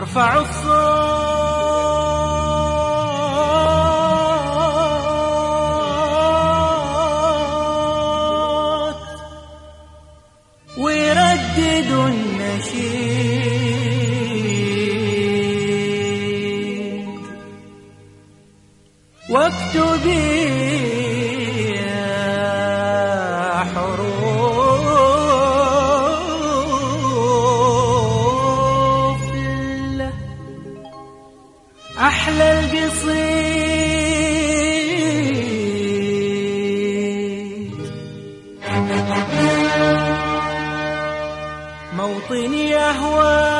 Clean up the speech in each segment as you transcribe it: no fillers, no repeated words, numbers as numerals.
يرفع الصوت ويردد النشيد واكتبي يا حروف له أحلى القصيد موطني أهوى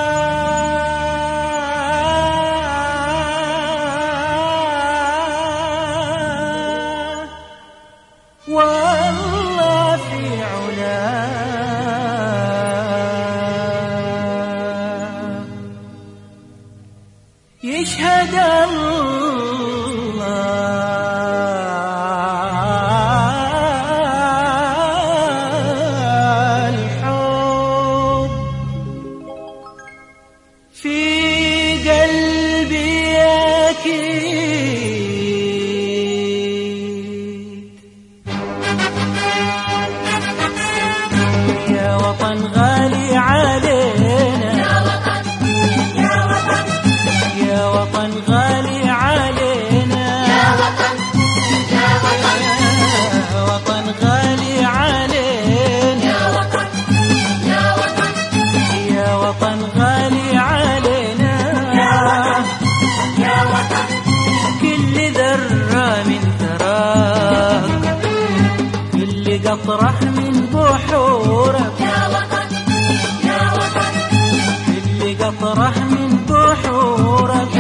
والله في علاه يشهد الحب في قلبي أكيد يا وطن غالي علينا يا وطن غالي علينا يا وطن غالي علينا يا وطن غالي علينا كل ذرة من ثراك كل قطرة من بحورك كل قطرة من بحورك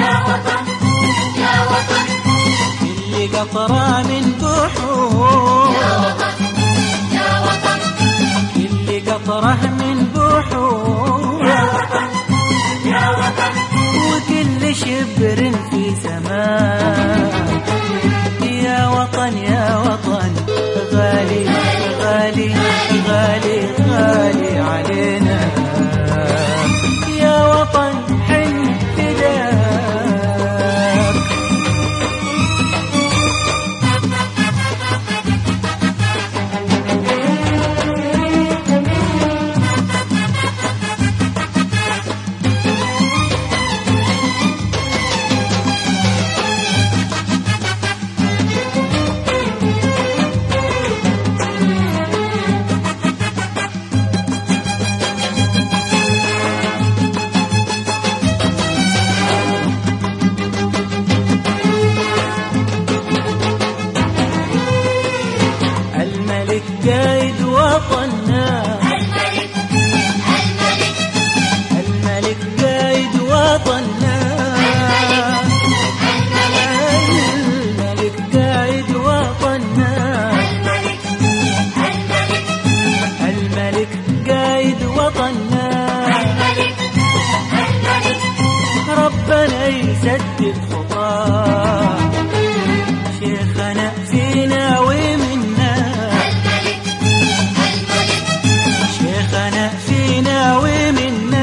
كل قطرة من بحورك كل قطرة من بحورك وكل شبر في سماك يا وطن يا وطن غالي غالي غالي غالي علينا يا وطن حن فداك الملك قايد وطننا الملك قايد وطننا الملك قايد وطننا الملك قايد وطننا ربنا يسدد خطاه شيخنا فينا ومنا شيخنا فينا ومنا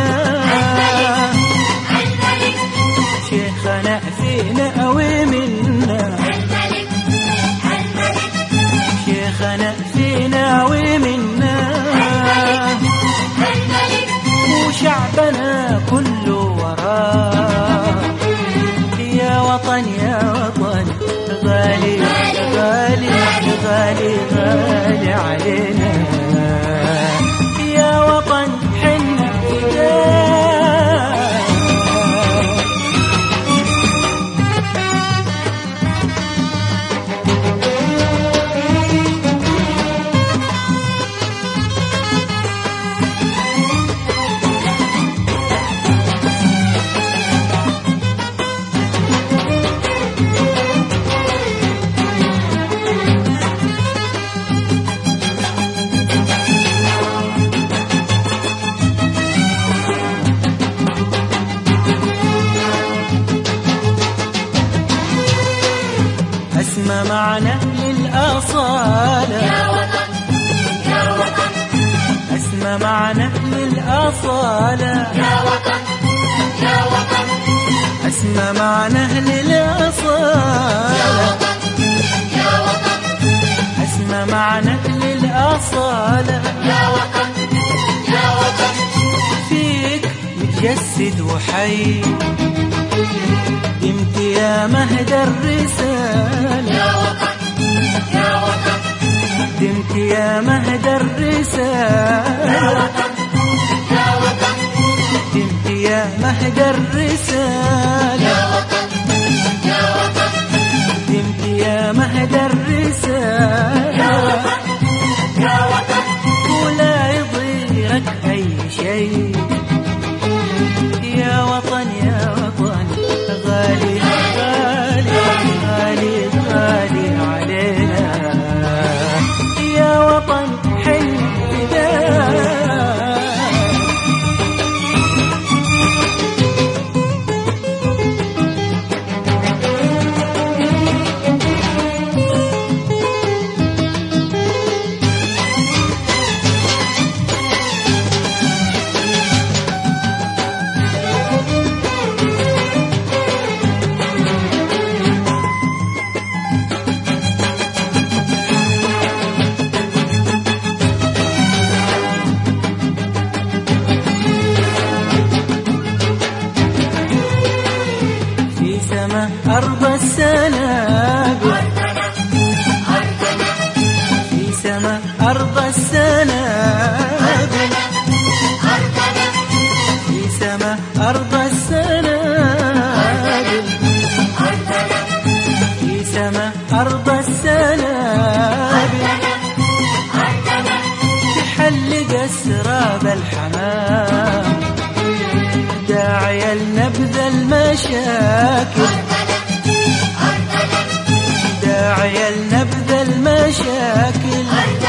شيخنا فينا ومنا شيخنا فينا ومنا وشعبنا كله وراه يا وطن يا وطن غالي غالي غالي غالي علينا يا وطن حن فداك اسمى معنى للأصالة يا وطن يا وطن اسمى معنى للأصالة يا وطن يا وطن اسمه معنى أهل الأصالة، يا وطن اسمه معنى أهل الأصالة، يا وطن يا وطن فيك متجسد وحي، دمت يا مهد الرسالة، يا وطن يا وطن دمت يا مهد يا الرسالة، وطن يا وطن دمت يا مهد الرسالة، يا وطن يا وطن دمت يا مهد يا الرسالة، وطن يا وطن ولا يضيرك أي شيء، يا وطن يا وطن غالي غالي غالي غالي علينا، يا وطن حي فداك. في سما أرض السنابل، في سما أرض السنابل، في سما أرض السنابل، في سما أرض السنابل، تحلق أسراب الحمام، داعي لنبذ المشاكل، داعي لنبذ المشاكل،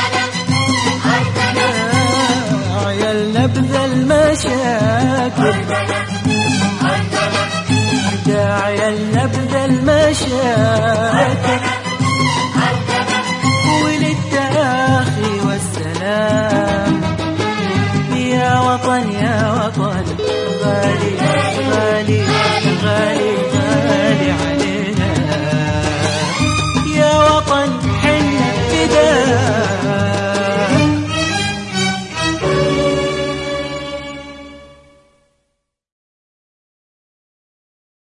داعي لنبذ المشاكل، داعي لنبذ المشاكل،